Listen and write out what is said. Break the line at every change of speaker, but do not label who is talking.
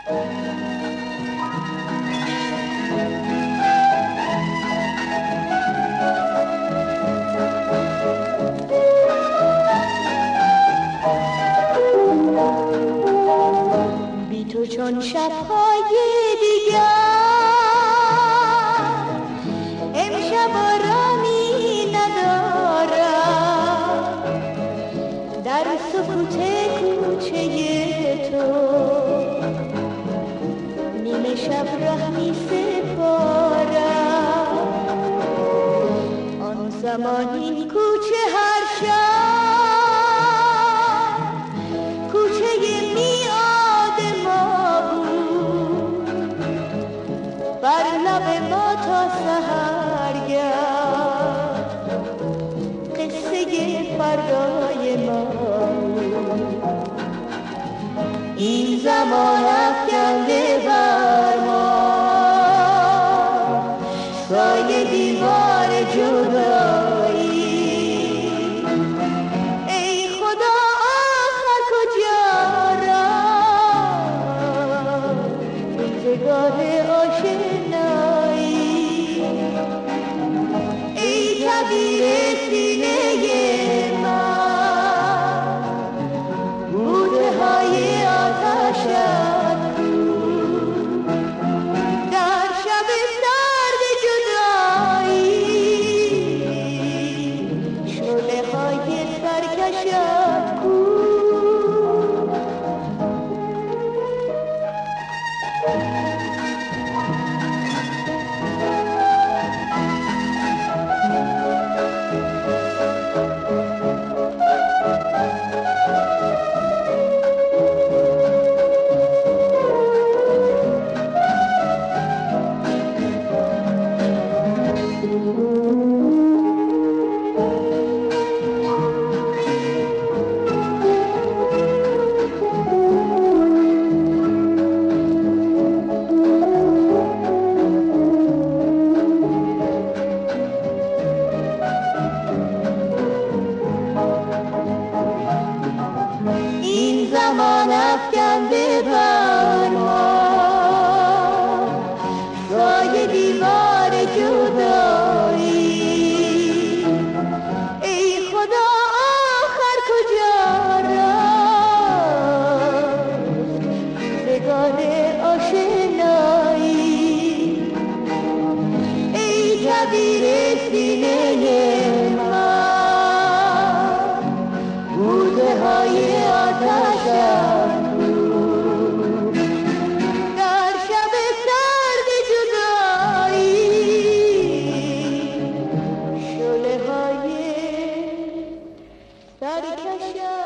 بی تو چون شب‌های دیگر امشب آرامی ندارم، در سکوت کوچه تو نیمه شب ره می سپارم. آن زمان این کوچه هر شب کوچه میعاد ما بود، بر لب ما تا سحرگه قصه فردای ما. این زمان افکنده بر ما سایه دیوار جدایی. ای خدا آخر کجا رفت روزگار آشنایی؟ ای کبیر سینه من بوته های آتشت در شب سرد جدایی، شعله های سرکشت کو. این زمان افکنده بر ما سایه دیوار جدایی. ای خدا آخر کجا رفت روزگار آشنایی؟ ای کبیر سینه من بوته های آتشت در شب سرد جدایی، شعله های سرکشت